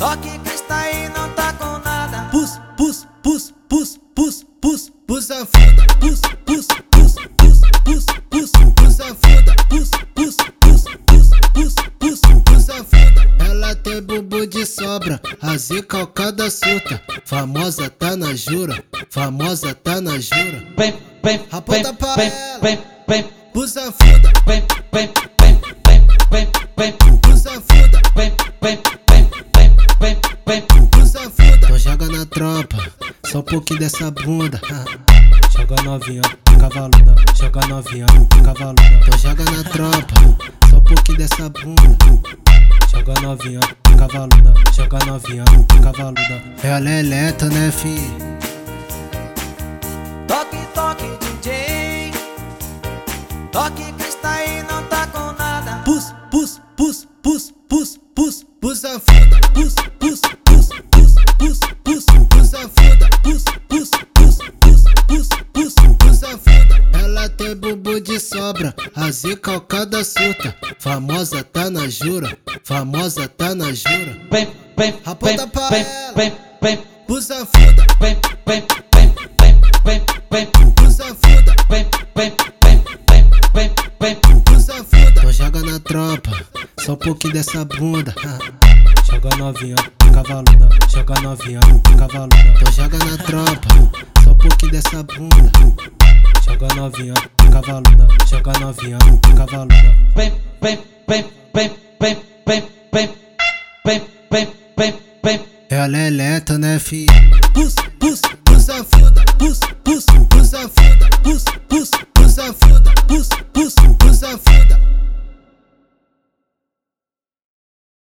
Toque que está aí, não tá com nada. Pus, pus, pus, pus, pus, pus, pus a fuda. Pus, pus, pus, pus, pus, pus, pus a fuda. Pus, pus, pus, pus, pus, pus, pus a fuda. Ela tem bumbum de sobra, a calcada surta. Famosa tá na jura, famosa tá na jura. Vem, vem, aponta pra vem, ela. vem, vem, Pus a fuda. vem, vem, vem, vem, vem, vem, Pus a fuda. vem, vem, vem, vem, vem, vem. Pus a fuda. Então joga na tropa, só um pouquinho dessa bunda. Joga novinha, cavaluda, joga novinha, cavaluda. Então joga na tropa, só um pouquinho dessa bunda. Joga novinha, cavaluda, joga novinha, cavaluda. Ela é eletro, né, fi? Toque, toque, DJ. Toque que está aí, não tá com nada. Pus, pus, pus, pus, pus, pus, pus a fuda. Pus, pus, pus, pus, pus, pus, pus a fuda. Pus, pus, pus, pus, pus, pus, pus a fuda. Ela tem bumbum de sobra, a calcada surta. Famosa tá na jura, famosa tá na jura. Vem, vem, aponta pra vem, ela. vem, vem, Pus a fuda. vem, vem, vem, vem, vem, vem, Pus a fuda. vem, vem, vem, vem, vem, vem. Pus a fuda. Então joga na tropa, só um pouquinho dessa bunda. Joga novinha, cavaluda, joga novinha, cavaluda. Então joga na tropa, só um pouquinho dessa bunda. Joga novinha, cavaluda, joga novinha, cavaluda. Vem, vem, vem, vem, vem, vem, vem, vem, vem, vem, vem. Ela é eletro, né, fi? Pus, pus, pus a fuda. Pus, pus, pus a fuda. Pus, pus, pus a fuda. Pus,